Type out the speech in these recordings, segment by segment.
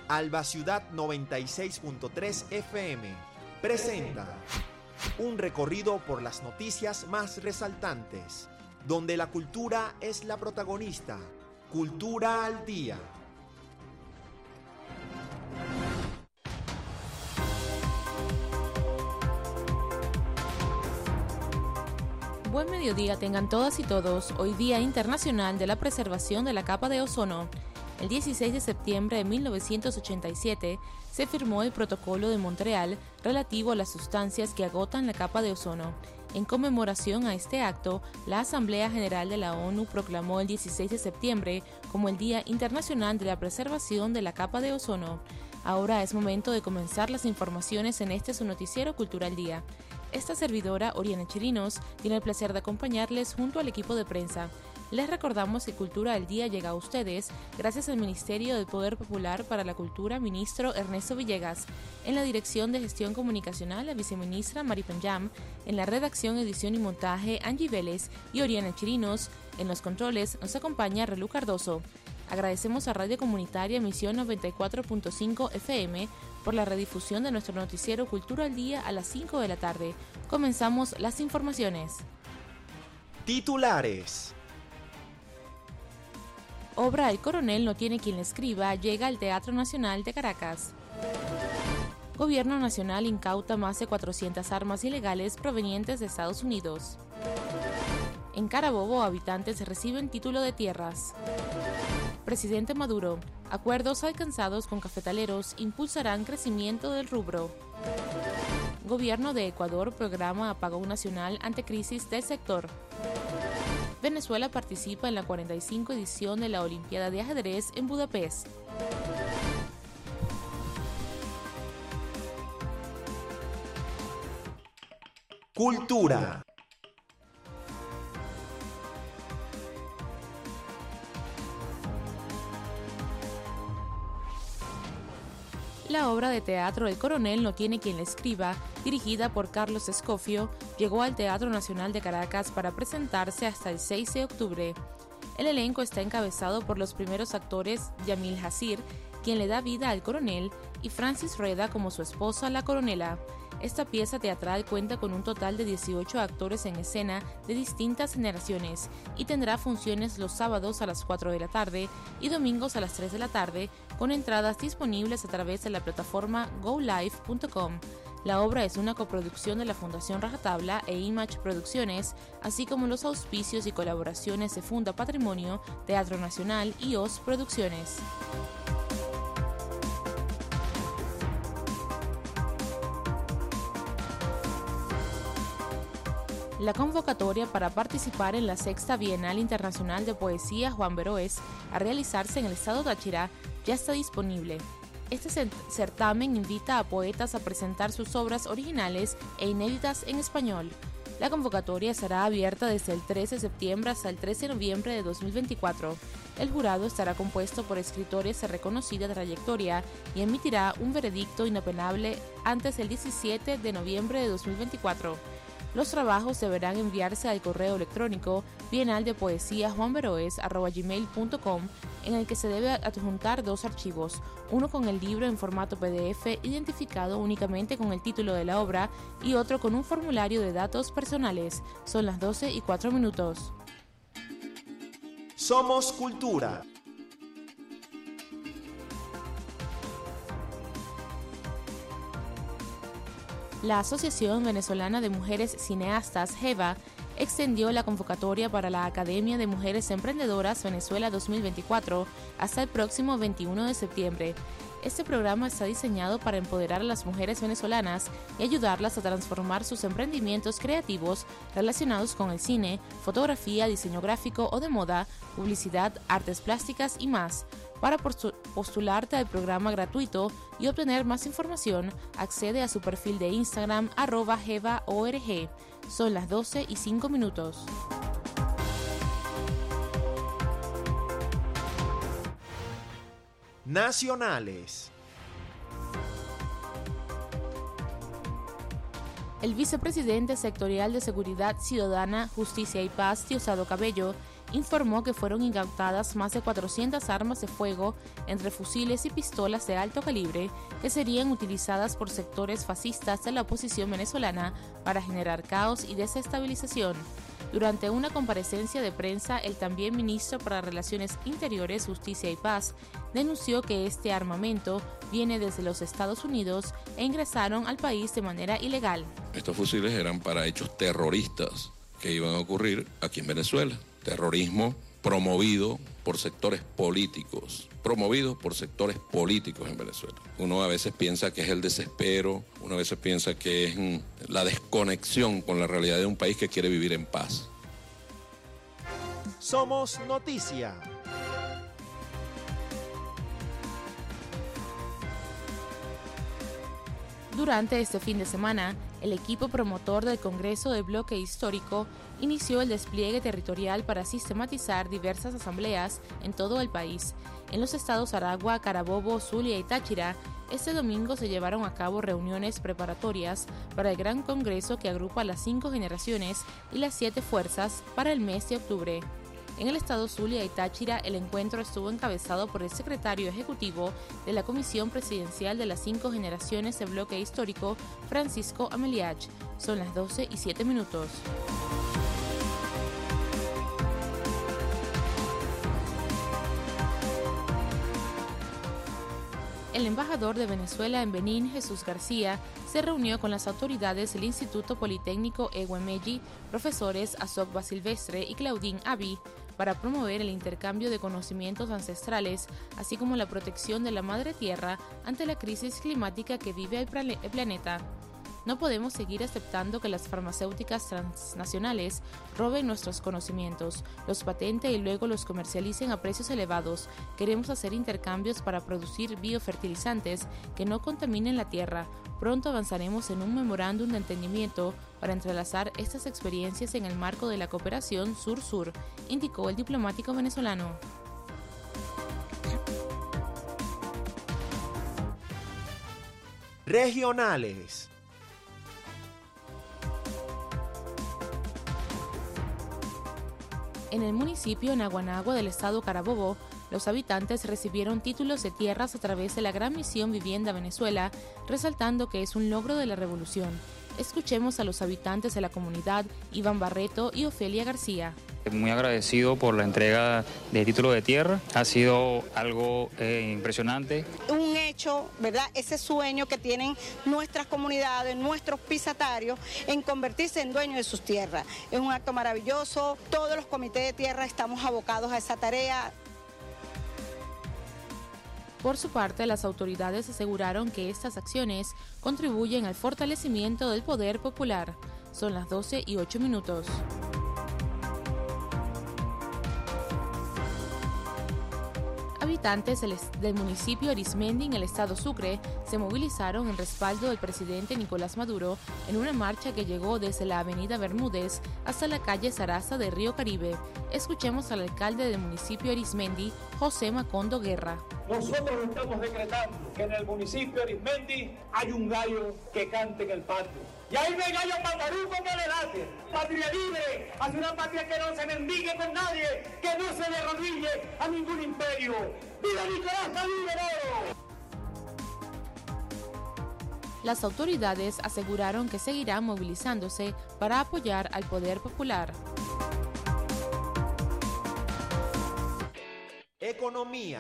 Alba Ciudad 96.3 FM presenta un recorrido por las noticias más resaltantes, donde la cultura es la protagonista. Cultura al Día. Buen mediodía tengan todas y todos. Hoy Día Internacional de la Preservación de la Capa de Ozono. El 16 de septiembre de 1987 se firmó el Protocolo de Montreal relativo a las sustancias que agotan la capa de ozono. En conmemoración a este acto, la Asamblea General de la ONU proclamó el 16 de septiembre como el Día Internacional de la Preservación de la Capa de Ozono. Ahora es momento de comenzar las informaciones en este su noticiero Cultura al Día. Esta servidora, Oriana Chirinos, tiene el placer de acompañarles junto al equipo de prensa. Les recordamos que Cultura al Día llega a ustedes gracias al Ministerio del Poder Popular para la Cultura, ministro Ernesto Villegas. En la Dirección de Gestión Comunicacional, la viceministra Mari Panjam. En la redacción, edición y montaje, Angie Vélez y Oriana Chirinos. En los controles nos acompaña Relú Cardoso. Agradecemos a Radio Comunitaria Misión 94.5 FM por la redifusión de nuestro noticiero Cultura al Día a las 5 de la tarde. Comenzamos las informaciones. Titulares. Obra El Coronel no tiene quien la escriba llega al Teatro Nacional de Caracas. Gobierno Nacional incauta más de 400 armas ilegales provenientes de Estados Unidos. En Carabobo, habitantes reciben título de tierras. Presidente Maduro, acuerdos alcanzados con cafetaleros impulsarán crecimiento del rubro. Gobierno de Ecuador programa apagón nacional ante crisis del sector. Venezuela participa en la 45 edición de la Olimpiada de Ajedrez en Budapest. Cultura. La obra de teatro El Coronel no tiene quien la escriba, dirigida por Carlos Escofio, llegó al Teatro Nacional de Caracas para presentarse hasta el 6 de octubre. El elenco está encabezado por los primeros actores Yamil Hasir, quien le da vida al coronel, y Francis Rueda como su esposa, la coronela. Esta pieza teatral cuenta con un total de 18 actores en escena de distintas generaciones y tendrá funciones los sábados a las 4 de la tarde y domingos a las 3 de la tarde, con entradas disponibles a través de la plataforma golive.com. La obra es una coproducción de la Fundación Rajatabla e Image Producciones, así como los auspicios y colaboraciones de Funda Patrimonio, Teatro Nacional y OS Producciones. La convocatoria para participar en la Sexta Bienal Internacional de Poesía Juan Veroes, a realizarse en el estado Táchira, ya está disponible. Este certamen invita a poetas a presentar sus obras originales e inéditas en español. La convocatoria será abierta desde el 13 de septiembre hasta el 13 de noviembre de 2024. El jurado estará compuesto por escritores de reconocida trayectoria y emitirá un veredicto inapelable antes del 17 de noviembre de 2024. Los trabajos deberán enviarse al correo electrónico bienaldepoesia@gmail.com, en el que se debe adjuntar 2 archivos, uno con el libro en formato PDF identificado únicamente con el título de la obra y otro con un formulario de datos personales. Son las 12:04. Somos Cultura. La Asociación Venezolana de Mujeres Cineastas, JEVA, extendió la convocatoria para la Academia de Mujeres Emprendedoras Venezuela 2024 hasta el próximo 21 de septiembre. Este programa está diseñado para empoderar a las mujeres venezolanas y ayudarlas a transformar sus emprendimientos creativos relacionados con el cine, fotografía, diseño gráfico o de moda, publicidad, artes plásticas y más. Para postularte al programa gratuito y obtener más información, accede a su perfil de Instagram @jevaorg. Son las 12:05. Nacionales. El vicepresidente sectorial de Seguridad Ciudadana, Justicia y Paz, Diosdado Cabello, informó que fueron incautadas más de 400 armas de fuego entre fusiles y pistolas de alto calibre que serían utilizadas por sectores fascistas de la oposición venezolana para generar caos y desestabilización. Durante una comparecencia de prensa, el también ministro para Relaciones Interiores, Justicia y Paz denunció que este armamento viene desde los Estados Unidos e ingresaron al país de manera ilegal. Estos fusiles eran para hechos terroristas que iban a ocurrir aquí en Venezuela. Terrorismo promovido por sectores políticos en Venezuela. Uno a veces piensa que es el desespero, uno a veces piensa que es la desconexión con la realidad de un país que quiere vivir en paz. Somos Noticia. Durante este fin de semana, el equipo promotor del Congreso del Bloque Histórico inició el despliegue territorial para sistematizar diversas asambleas en todo el país. En los estados Aragua, Carabobo, Zulia y Táchira, este domingo se llevaron a cabo reuniones preparatorias para el gran congreso que agrupa las 5 generaciones y las 7 fuerzas para el mes de octubre. En el estado Zulia y Táchira, el encuentro estuvo encabezado por el secretario ejecutivo de la Comisión Presidencial de las 5 generaciones del Bloque Histórico, Francisco Ameliach. Son las 12:07. El embajador de Venezuela en Benín, Jesús García, se reunió con las autoridades del Instituto Politécnico Eguemelli, profesores Asokba Silvestre y Claudine Abi, para promover el intercambio de conocimientos ancestrales, así como la protección de la madre tierra ante la crisis climática que vive el planeta. No podemos seguir aceptando que las farmacéuticas transnacionales roben nuestros conocimientos, los patenten y luego los comercialicen a precios elevados. Queremos hacer intercambios para producir biofertilizantes que no contaminen la tierra. Pronto avanzaremos en un memorándum de entendimiento para entrelazar estas experiencias en el marco de la cooperación Sur-Sur, indicó el diplomático venezolano. Regionales. En el municipio Naguanagua del estado Carabobo, los habitantes recibieron títulos de tierras a través de la Gran Misión Vivienda Venezuela, resaltando que es un logro de la revolución. Escuchemos a los habitantes de la comunidad, Iván Barreto y Ofelia García. Muy agradecido por la entrega de título de tierra, ha sido algo impresionante. Un hecho, ¿verdad? Ese sueño que tienen nuestras comunidades, nuestros pisatarios, en convertirse en dueños de sus tierras. Es un acto maravilloso, todos los comités de tierra estamos abocados a esa tarea. Por su parte, las autoridades aseguraron que estas acciones contribuyen al fortalecimiento del poder popular. Son las 12:08. Habitantes del municipio Arismendi en el estado Sucre se movilizaron en respaldo del presidente Nicolás Maduro en una marcha que llegó desde la avenida Bermúdez hasta la calle Sarasa de Río Caribe. Escuchemos al alcalde del municipio Arismendi, José Macondo Guerra. Nosotros estamos decretando que en el municipio de Arismendi hay un gallo que cante en el patio. Y ahí no hay gallo mataruco que le late. Patria libre, hacia una patria que no se mendigue con nadie, que no se le arrodille a ningún imperio. ¡Viva Nicolás Maduro! Las autoridades aseguraron que seguirán movilizándose para apoyar al poder popular. Economía.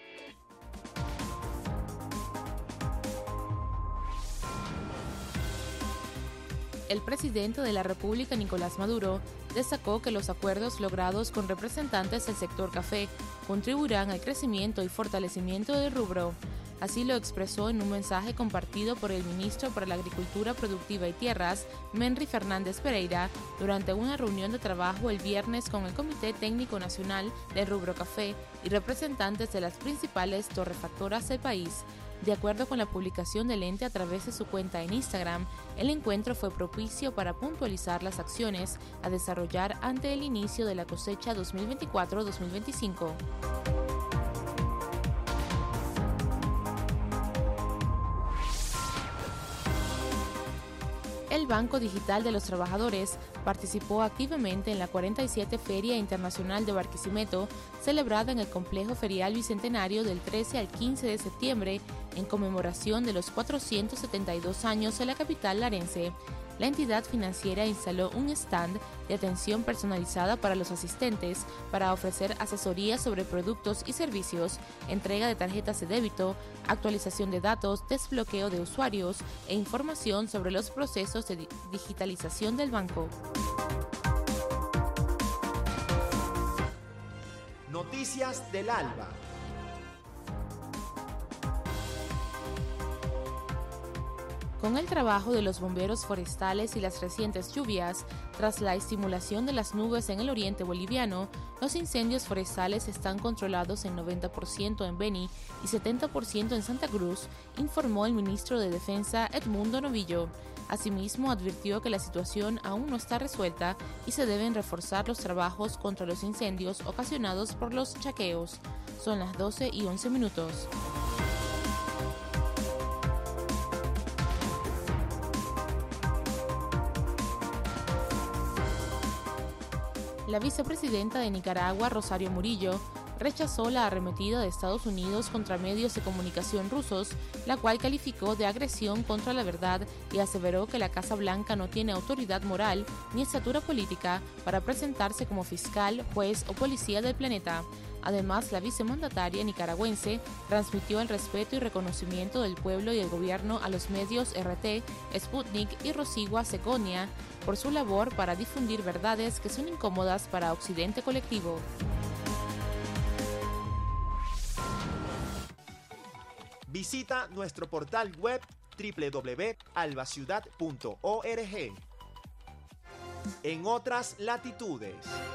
El presidente de la República, Nicolás Maduro, destacó que los acuerdos logrados con representantes del sector café contribuirán al crecimiento y fortalecimiento del rubro. Así lo expresó en un mensaje compartido por el ministro para la Agricultura Productiva y Tierras, Menry Fernández Pereira, durante una reunión de trabajo el viernes con el Comité Técnico Nacional del Rubro Café y representantes de las principales torrefactoras del país. De acuerdo con la publicación del ente a través de su cuenta en Instagram, el encuentro fue propicio para puntualizar las acciones a desarrollar ante el inicio de la cosecha 2024-2025. El Banco Digital de los Trabajadores participó activamente en la 47 Feria Internacional de Barquisimeto, celebrada en el Complejo Ferial Bicentenario del 13 al 15 de septiembre, en conmemoración de los 472 años en la capital larense. La entidad financiera instaló un stand de atención personalizada para los asistentes para ofrecer asesoría sobre productos y servicios, entrega de tarjetas de débito, actualización de datos, desbloqueo de usuarios e información sobre los procesos de digitalización del banco. Noticias del Alba. Con el trabajo de los bomberos forestales y las recientes lluvias, tras la estimulación de las nubes en el oriente boliviano, los incendios forestales están controlados en 90% en Beni y 70% en Santa Cruz, informó el ministro de Defensa Edmundo Novillo. Asimismo, advirtió que la situación aún no está resuelta y se deben reforzar los trabajos contra los incendios ocasionados por los chaqueos. Son las 12:11. La vicepresidenta de Nicaragua, Rosario Murillo, rechazó la arremetida de Estados Unidos contra medios de comunicación rusos, la cual calificó de agresión contra la verdad y aseveró que la Casa Blanca no tiene autoridad moral ni estatura política para presentarse como fiscal, juez o policía del planeta. Además, la vicemandataria nicaragüense transmitió el respeto y reconocimiento del pueblo y el gobierno a los medios RT, Sputnik y Rosigua Segonia por su labor para difundir verdades que son incómodas para Occidente colectivo. Visita nuestro portal web www.albaciudad.org. En otras latitudes.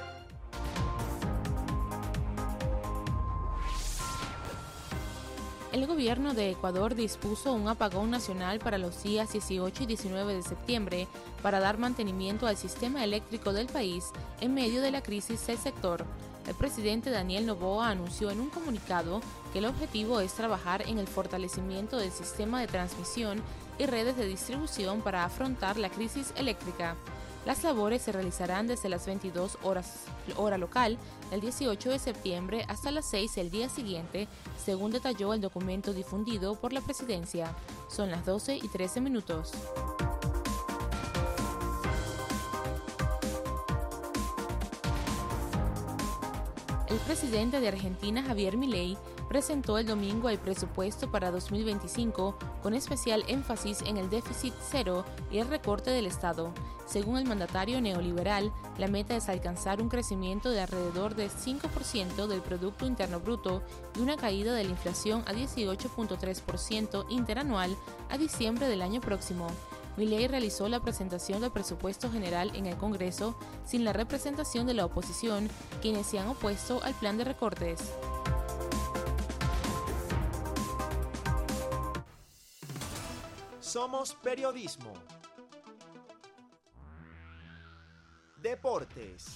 El gobierno de Ecuador dispuso un apagón nacional para los días 18 y 19 de septiembre para dar mantenimiento al sistema eléctrico del país en medio de la crisis del sector. El presidente Daniel Noboa anunció en un comunicado que el objetivo es trabajar en el fortalecimiento del sistema de transmisión y redes de distribución para afrontar la crisis eléctrica. Las labores se realizarán desde las 22 horas hora local el 18 de septiembre hasta las 6 el día siguiente, según detalló el documento difundido por la presidencia. Son las 12:13. El presidente de Argentina, Javier Milei, presentó el domingo el presupuesto para 2025 con especial énfasis en el déficit cero y el recorte del Estado. Según el mandatario neoliberal, la meta es alcanzar un crecimiento de alrededor del 5% del Producto Interno Bruto y una caída de la inflación a 18.3% interanual a diciembre del año próximo. Milei realizó la presentación del presupuesto general en el Congreso sin la representación de la oposición, quienes se han opuesto al plan de recortes. Somos periodismo. Deportes.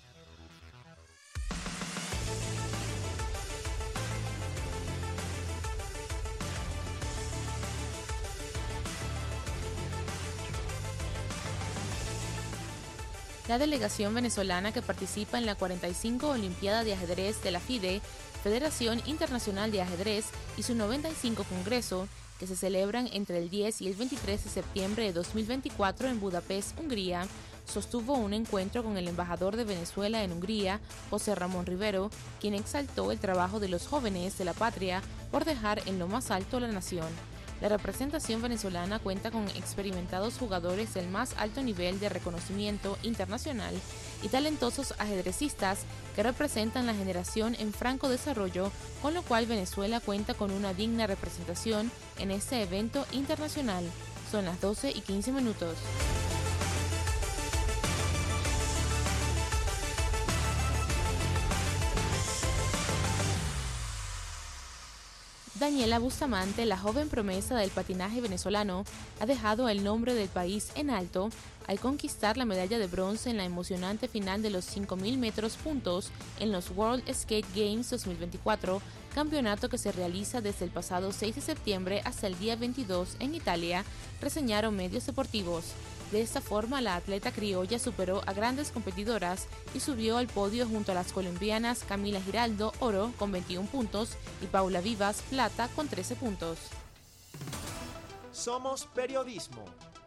La delegación venezolana que participa en la 45 Olimpiada de Ajedrez de la FIDE, Federación Internacional de Ajedrez, y su 95 Congreso, que se celebran entre el 10 y el 23 de septiembre de 2024 en Budapest, Hungría, sostuvo un encuentro con el embajador de Venezuela en Hungría, José Ramón Rivero, quien exaltó el trabajo de los jóvenes de la patria por dejar en lo más alto la nación. La representación venezolana cuenta con experimentados jugadores del más alto nivel de reconocimiento internacional y talentosos ajedrecistas que representan la generación en franco desarrollo, con lo cual Venezuela cuenta con una digna representación en este evento internacional. Son las 12:15. Daniela Bustamante, la joven promesa del patinaje venezolano, ha dejado el nombre del país en alto al conquistar la medalla de bronce en la emocionante final de los 5.000 metros puntos en los World Skate Games 2024 campeonato que se realiza desde el pasado 6 de septiembre hasta el día 22 en Italia, reseñaron medios deportivos. De esta forma, la atleta criolla superó a grandes competidoras y subió al podio junto a las colombianas Camila Giraldo, oro, con 21 puntos, y Paula Vivas, plata, con 13 puntos. Somos periodismo.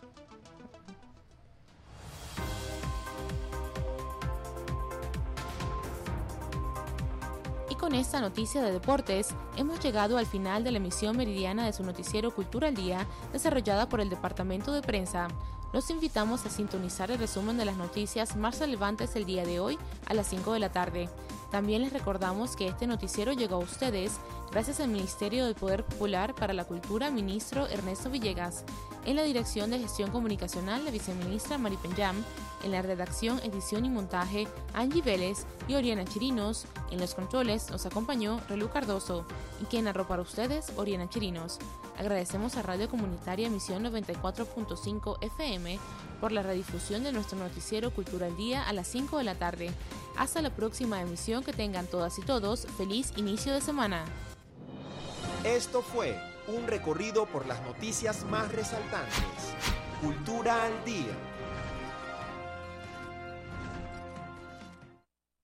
Y con esta noticia de deportes, hemos llegado al final de la emisión meridiana de su noticiero Cultura al Día, desarrollada por el Departamento de Prensa. Los invitamos a sintonizar el resumen de las noticias más relevantes del día de hoy a las 5 de la tarde. También les recordamos que este noticiero llegó a ustedes gracias al Ministerio del Poder Popular para la Cultura, ministro Ernesto Villegas. En la Dirección de Gestión Comunicacional, la viceministra Mari Penyam. En la redacción, edición y montaje, Angie Vélez y Oriana Chirinos. En los controles nos acompañó Relú Cardoso. Y quien narró para ustedes, Oriana Chirinos. Agradecemos a Radio Comunitaria Emisión 94.5 FM por la redifusión de nuestro noticiero Cultura al Día a las 5 de la tarde. Hasta la próxima emisión, que tengan todas y todos feliz inicio de semana. Esto fue un recorrido por las noticias más resaltantes. Cultura al Día.